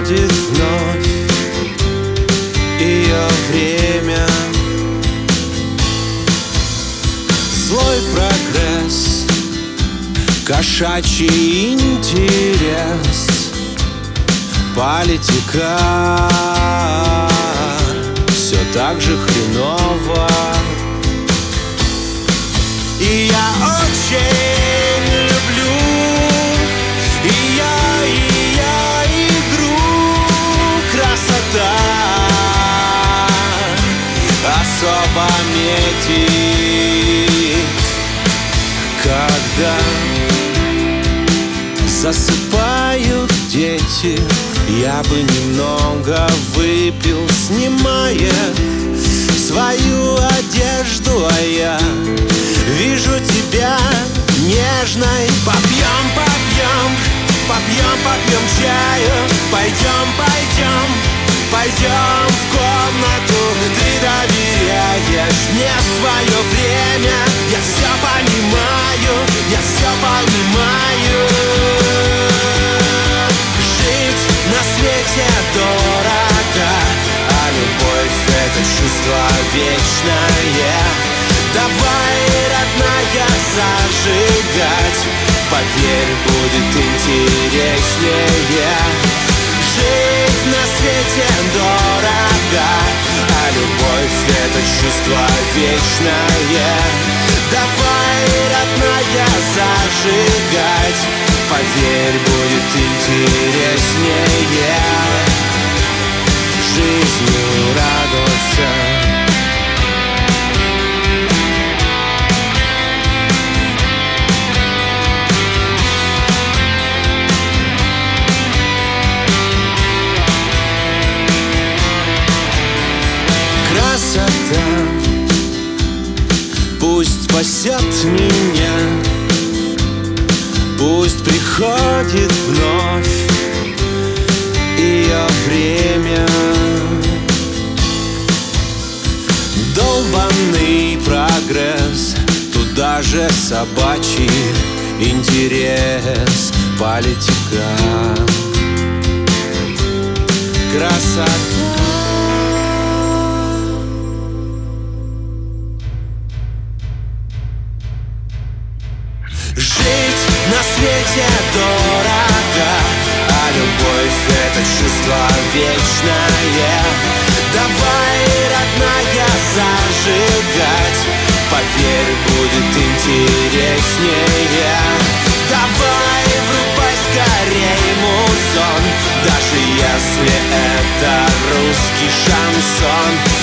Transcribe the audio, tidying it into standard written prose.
приходит вновь ее время. Злой прогресс, кошачий интерес, политика все так же хреново. И я очень люблю игру, красота особо метит, когда засыпают дети. Я бы немного выпил, снимая свою одежду, а я вижу тебя нежной. Попьем, попьем, попьем, попьем чаю. Пойдем, пойдем, пойдем в комнату. Ты доверяешь мне свое время. Я все понимаю, я все понимаю. Жить на свете дорого, а любовь — это чувство вечное. Давай, родная, зажигать, поверь, будет интереснее. Жить на свете дорого, а любовь — это чувство вечное. Давай, родная, зажигать, поверь, будет интереснее. Жизнью радоваться. Красота пусть спасет меня, пусть приходит вновь ее время. Долбанный прогресс, туда же собачий интерес, политика, красота. Жить на свете дорого, а любовь — это чувство вечное. Давай, родная, зажигать, поверь, будет интереснее. Давай, врубай скорей музон, даже если это русский шансон.